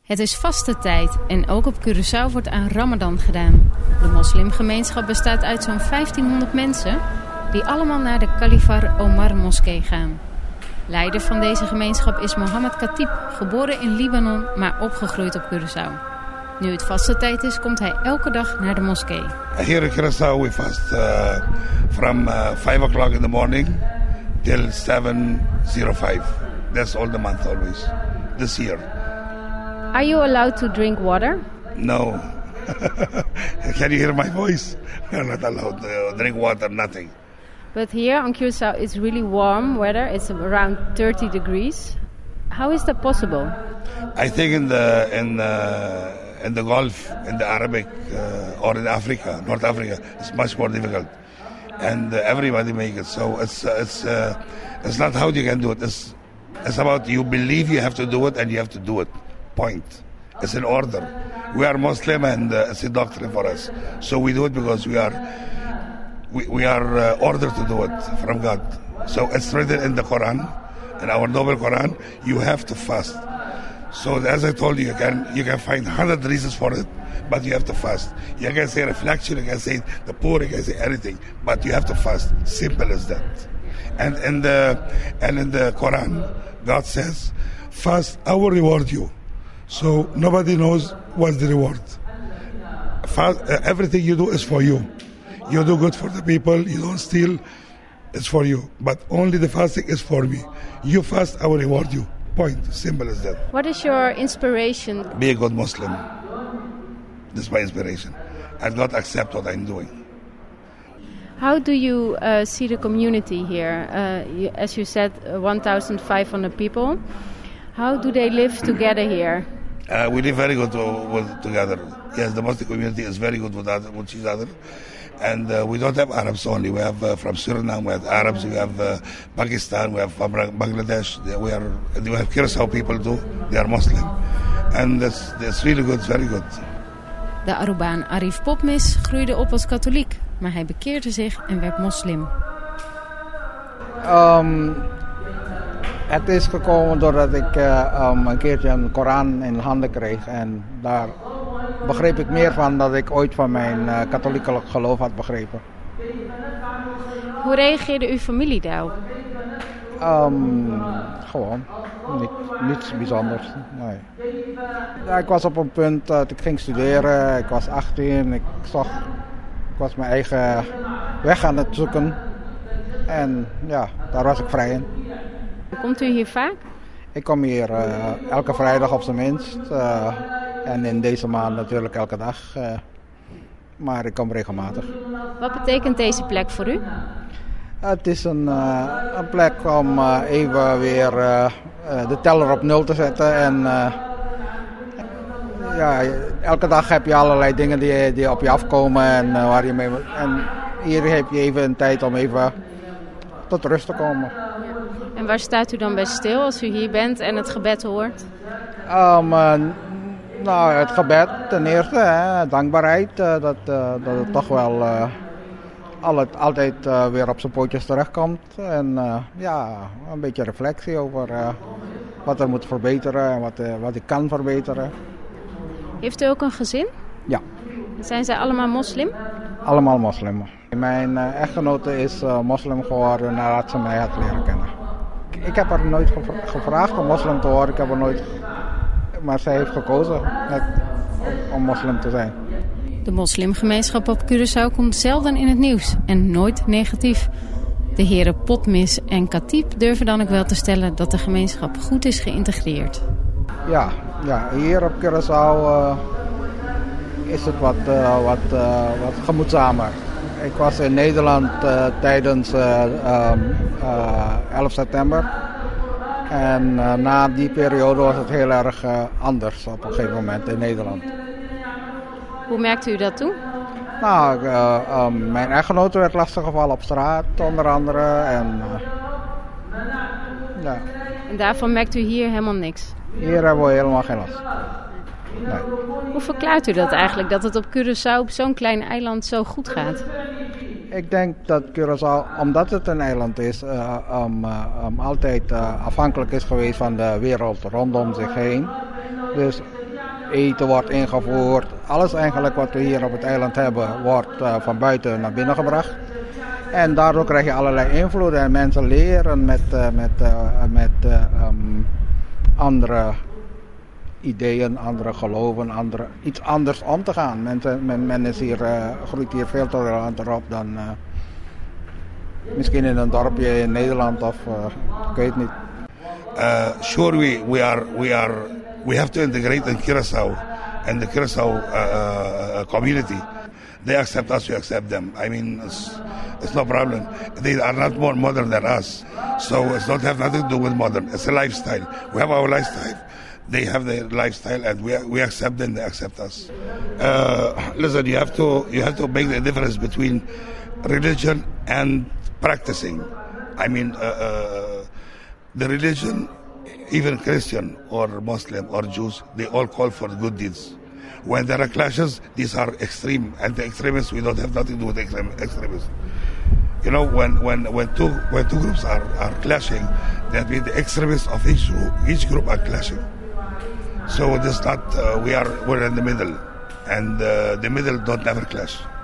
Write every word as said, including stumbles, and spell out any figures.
Het is vastentijd en ook op Curaçao wordt aan Ramadan gedaan. De moslimgemeenschap bestaat uit zo'n vijftienhonderd mensen die allemaal naar de Khalifar Omar moskee gaan. Leider van deze gemeenschap is Mohammed Khatib, geboren in Libanon, maar opgegroeid op Curaçao. Nu het vastentijd is, komt hij elke dag naar de moskee. Here in Curaçao we fast uh, from uh, five o'clock in the morning till seven oh five. That's all the month always, this year. Are you allowed to drink water? No. Can you hear my voice? I'm not allowed to drink water, nothing. But here on Curaçao it's really warm weather. It's around thirty degrees. How is that possible? I think in the in the, in the Gulf, in the Arabic uh, or in Africa, North Africa, it's much more difficult, and uh, everybody make it. So it's uh, it's uh, it's not how you can do it. It's it's about you believe you have to do it and you have to do it. Point. It's an order. We are Muslim and uh, it's a doctrine for us. So we do it because we are we, we are uh, ordered to do it from God. So it's written in the Quran, in our noble Quran, you have to fast. So as I told you, you can you can find hundred reasons for it, but you have to fast. You can say reflection, you can say the poor, you can say anything, but you have to fast. Simple as that. And in the and in the Quran, God says, fast, I will reward you. So nobody knows what's the reward. Fast, uh, everything you do is for you. You do good for the people, you don't steal, it's for you. But only the fasting is for me. You fast, I will reward you. Point. Simple as that. What is your inspiration? Be a good Muslim. This is my inspiration. And God accept what I'm doing. How do you uh, see the community here? Uh, you, as you said, uh, one thousand five hundred people. How do they live together here? Uh, we live very good to, with, together. Yes, the Muslim community is very good with, other, with each other. And uh, we don't have Arabs only. We have uh, from Suriname, we have Arabs, we have uh, Pakistan, we have from Bangladesh. We are we have Curaçao people too. They are Muslim. And that's, that's really good, very good. De Arubaan Arif Popmis groeide op als katholiek, maar hij bekeerde zich en werd moslim. Um, het is gekomen doordat ik uh, um, een keertje een Koran in handen kreeg. En daar begreep ik meer van dan ik ooit van mijn uh, katholieke geloof had begrepen. Hoe reageerde uw familie daarop? Um, gewoon, niet, niets bijzonders. Nee. Ja, ik was op een punt dat ik ging studeren, ik was achttien, ik, zocht, ik was mijn eigen weg aan het zoeken. En ja, daar was ik vrij in. Komt u hier vaak? Ik kom hier uh, elke vrijdag op zijn minst. Uh, en in deze maand natuurlijk elke dag. Uh, maar ik kom regelmatig. Wat betekent deze plek voor u? Uh, het is een, uh, een plek om uh, even weer uh, uh, de teller op nul te zetten. En uh, ja, elke dag heb je allerlei dingen die, die op je afkomen. En, uh, waar je mee, en hier heb je even een tijd om even tot rust te komen. En waar staat u dan bij stil als u hier bent en het gebed hoort? Um, uh, nou, het gebed ten eerste, hè, dankbaarheid, uh, dat, uh, dat het toch wel uh, altijd, altijd uh, weer op zijn pootjes terechtkomt. En uh, ja, een beetje reflectie over uh, wat er moet verbeteren en wat, uh, wat ik kan verbeteren. Heeft u ook een gezin? Ja. Zijn zij allemaal moslim? Allemaal moslim. Mijn uh, echtgenote is uh, moslim geworden nadat ze mij had leren kennen. Ik, ik heb haar nooit gevra- gevraagd om moslim te worden, ik heb haar nooit... Maar zij heeft gekozen net om, om moslim te zijn. De moslimgemeenschap op Curaçao komt zelden in het nieuws en nooit negatief. De heren Popmis en Khatib durven dan ook wel te stellen dat de gemeenschap goed is geïntegreerd. Ja, ja hier op Curaçao uh, is het wat, uh, wat, uh, wat gemoedzamer. Ik was in Nederland uh, tijdens uh, um, uh, elf september. En uh, na die periode was het heel erg uh, anders op een gegeven moment in Nederland. Hoe merkte u dat toen? Nou, uh, um, mijn echtgenote werd lastiggevallen op straat, onder andere. En, uh, ja. en daarvan merkt u hier helemaal niks? Hier hebben we helemaal geen last. Nee. Hoe verklaart u dat eigenlijk, dat het op Curaçao, op zo'n klein eiland, zo goed gaat? Ik denk dat Curaçao, omdat het een eiland is, uh, um, uh, um, altijd uh, afhankelijk is geweest van de wereld rondom zich heen. Dus eten wordt ingevoerd. Alles eigenlijk wat we hier op het eiland hebben, wordt uh, van buiten naar binnen gebracht. En daardoor krijg je allerlei invloeden en mensen leren met, uh, met, uh, met uh, um, andere ideeën, andere geloven, andere, iets anders om te gaan. Mensen, men, men is hier, uh, groeit hier veel toleranter op dan uh, misschien in een dorpje in Nederland of uh, ik weet niet. Uh, sure, we, we are we are we have to integrate in Curaçao and the Curaçao uh, uh, community. They accept us, we accept them. I mean, it's, it's no problem. They are not more modern than us, so it's not have nothing to do with modern. It's a lifestyle. We have our lifestyle. They have their lifestyle, and we we accept them. They accept us. Uh, listen, you have to you have to make the difference between religion and practicing. I mean, uh, uh, the religion, even Christian or Muslim or Jews, they all call for good deeds. When there are clashes, these are extreme, and the extremists, we don't have nothing to do with extrem- extremists. You know, when, when, when two when two groups are, are clashing, that means the extremists of each group, each group are clashing. So this not uh, we are we're in the middle, and uh, the middle don't never clash.